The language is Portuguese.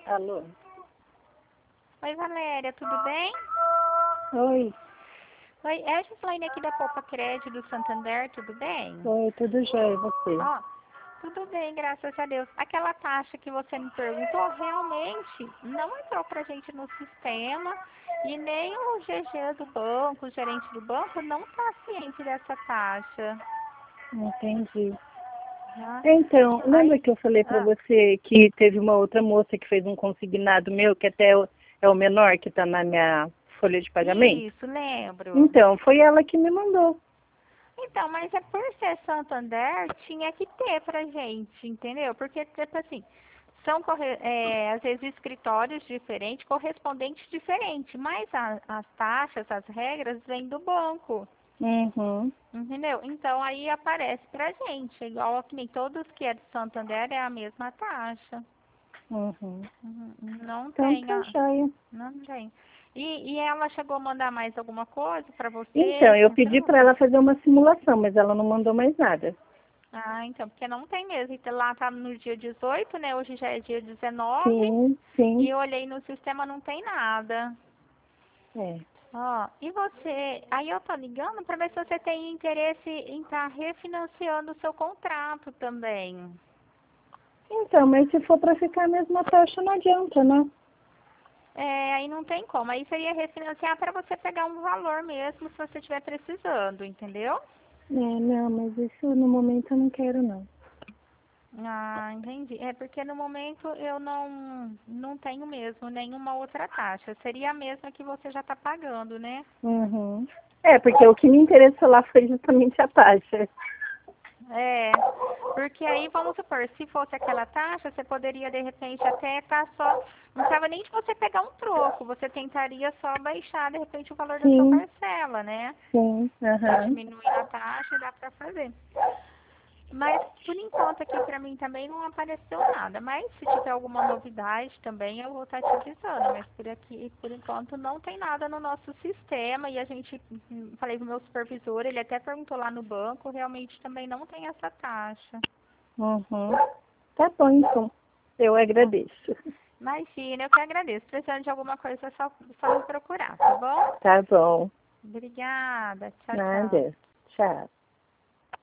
Alô? Oi, Valéria, tudo bem? Oi. Oi, é a Gislaine aqui da Poupa Crédito do Santander, tudo bem? Oi, tudo jóia, e você? Ó, tudo bem, graças a Deus. Aquela taxa que você me perguntou, realmente não entrou pra gente no sistema e nem o GG do banco, o gerente do banco, não está ciente dessa taxa. Entendi. Tá? Então, lembra Aí, que eu falei pra ah, você que teve uma outra moça que fez um consignado meu, que até é o menor que tá na minha folha de pagamento? isso, lembro. Então, foi ela que me mandou. Então, mas é por ser Santander, tinha que ter pra gente, entendeu? Porque, tipo assim, são, às vezes, escritórios diferentes, correspondentes diferentes, mas as taxas, as regras, vêm do banco, Uhum. entendeu? Então, aí aparece pra gente, igual que nem todos que é de Santander, é a mesma taxa. Uhum. Não Então, tem, tá jóia. não tem. E ela chegou a mandar mais alguma coisa pra Então, você, eu pedi comprou? pra ela fazer uma simulação, mas ela não mandou mais nada. Ah, então, porque não tem mesmo. Então, lá tá no dia 18, né? Hoje já é dia 19. Sim, sim. E eu olhei no sistema, não tem nada. É. Ó, e você... Aí eu tô ligando para ver se você tem interesse em estar refinanciando o seu contrato também. Então, mas se for pra ficar a mesma taxa, não adianta, né? É, aí não tem como. Aí seria refinanciar para você pegar um valor mesmo, se você estiver precisando, entendeu? É, não, mas isso no momento eu não quero, não. Ah, entendi. É porque no momento eu não tenho mesmo nenhuma outra taxa. Seria a mesma que você já está pagando, né? Uhum. É, porque o que me interessou lá foi justamente a taxa. É, porque aí vamos supor, se fosse aquela taxa, você poderia de repente até estar só, não precisava nem de você pegar um troco, você tentaria só baixar de repente o valor da sua Sim, parcela, né? sim, Tá aham. diminuindo a taxa, dá pra fazer. Mas por enquanto aqui pra mim também não apareceu nada. Mas se tiver alguma novidade também eu vou estar te avisando. Mas por aqui, por enquanto, não tem nada no nosso sistema. E a gente, falei com o meu supervisor, ele até perguntou lá no banco, realmente também não tem essa taxa. Uhum. Tá bom, então. Eu Tá? agradeço. Imagina, eu que agradeço. Precisando de alguma coisa, é só me procurar, tá bom? Tá bom. Obrigada. Tchau, tchau. Nada. Tchau.